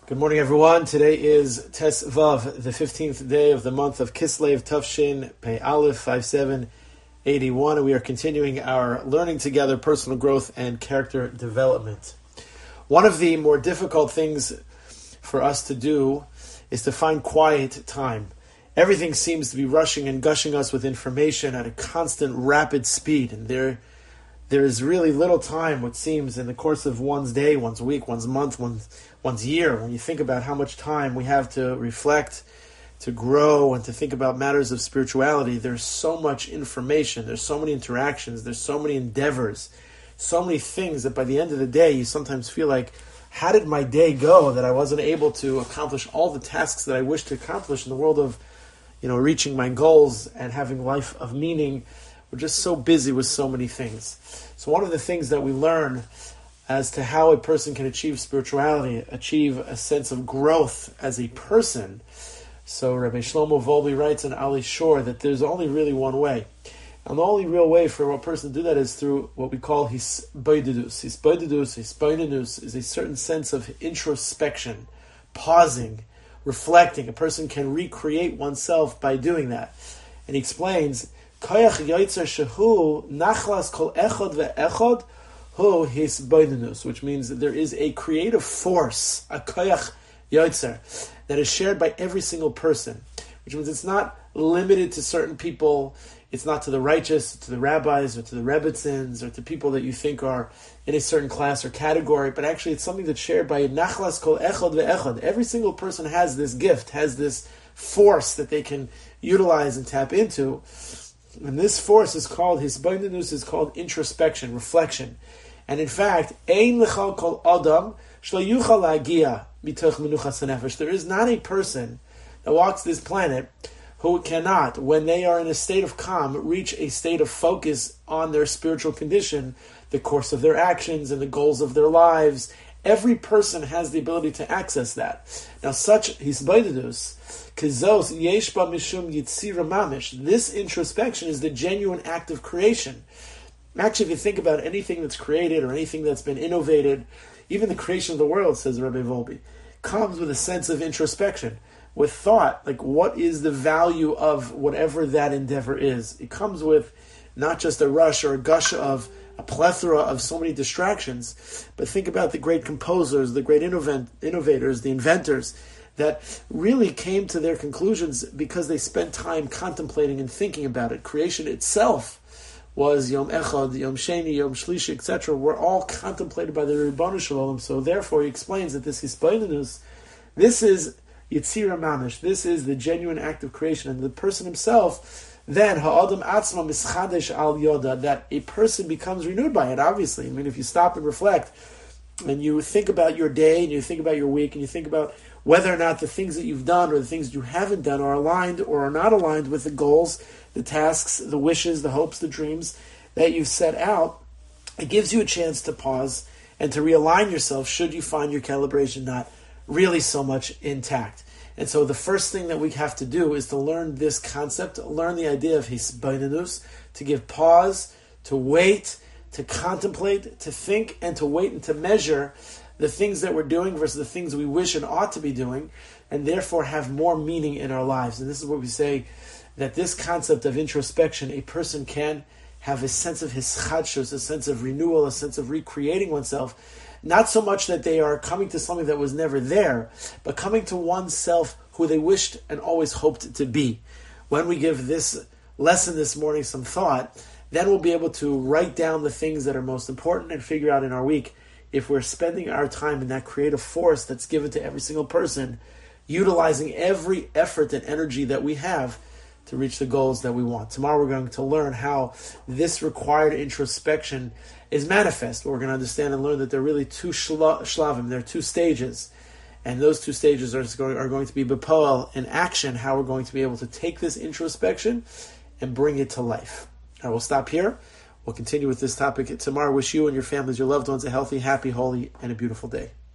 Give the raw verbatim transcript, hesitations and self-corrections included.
Good morning, everyone. Today is Tes Vav, the fifteenth day of the month of Kislev Tafshin Pei Aleph five seven eighty-one, and we are continuing our learning together, personal growth and character development. One of the more difficult things for us to do is to find quiet time. Everything seems to be rushing and gushing us with information at a constant, rapid speed, and there There is really little time, what seems, in the course of one's day, one's week, one's month, one's, one's year. When you think about how much time we have to reflect, to grow, and to think about matters of spirituality, there's so much information, there's so many interactions, there's so many endeavors, so many things that by the end of the day, you sometimes feel like, how did my day go that I wasn't able to accomplish all the tasks that I wish to accomplish in the world of, you know, reaching my goals and having life of meaning? We're just so busy with so many things. So one of the things that we learn as to how a person can achieve spirituality, achieve a sense of growth as a person. So Rabbi Shlomo Volbe writes in Ali Shor that there's only really one way. And the only real way for a person to do that is through what we call hisbodedus. Hisbodedus, hisbodedus is a certain sense of introspection, pausing, reflecting. A person can recreate oneself by doing that. And he explains, Koyach Yoitzer Shehu Nachlas Kol Echod Ve'echod Hu Hisbodedus, which means that there is a creative force, a Koyach Yoitzer, that is shared by every single person, which means it's not limited to certain people, it's not to the righteous, to the rabbis, or to the rebbitzins, or to people that you think are in a certain class or category, but actually it's something that's shared by Nachlas Kol Echod Ve'echod. Every single person has this gift, has this force that they can utilize and tap into. And this force is called, hisbodedus is called introspection, reflection. And in fact, ein lechal kol adam shlo yuchal lagia mitoch menuchas hanefesh. There is not a person that walks this planet who cannot, when they are in a state of calm, reach a state of focus on their spiritual condition, the course of their actions and the goals of their lives. Every person has the ability to access that. Now, such hisbodedus, kizos yeshba mishum yitzira mamish. This introspection is the genuine act of creation. Actually, if you think about anything that's created or anything that's been innovated, even the creation of the world, says Rabbi Volbe, comes with a sense of introspection, with thought, like what is the value of whatever that endeavor is. It comes with not just a rush or a gush of a plethora of so many distractions, but think about the great composers, the great innovent, innovators, the inventors, that really came to their conclusions because they spent time contemplating and thinking about it. Creation itself was Yom Echad, Yom Sheni, Yom Shlishi, et cetera, were all contemplated by the Ribbonu Shalom. So therefore he explains that this hisbodedus, this is Yitzira Mamish, this is the genuine act of creation, and the person himself, then ha'adam atzma mischadesh al yoda, that a person becomes renewed by it, obviously. I mean, if you stop and reflect, and you think about your day, and you think about your week, and you think about whether or not the things that you've done or the things you haven't done are aligned or are not aligned with the goals, the tasks, the wishes, the hopes, the dreams that you've set out, it gives you a chance to pause and to realign yourself should you find your calibration not really so much intact. And so the first thing that we have to do is to learn this concept, learn the idea of hisbodedus, to give pause, to wait, to contemplate, to think, and to wait and to measure the things that we're doing versus the things we wish and ought to be doing, and therefore have more meaning in our lives. And this is what we say, that this concept of introspection, a person can have a sense of hischadshus, a sense of renewal, a sense of recreating oneself. Not so much that they are coming to something that was never there, but coming to oneself who they wished and always hoped to be. When we give this lesson this morning some thought, then we'll be able to write down the things that are most important and figure out in our week if we're spending our time in that creative force that's given to every single person, utilizing every effort and energy that we have to reach the goals that we want. Tomorrow we're going to learn how this required introspection is manifest. We're going to understand and learn that there are really two shla- shlavim, there are two stages, and those two stages are going, are going to be b'poel, in action, how we're going to be able to take this introspection and bring it to life. I will stop here. We'll continue with this topic tomorrow. Wish you and your families, your loved ones, a healthy, happy, holy, and a beautiful day.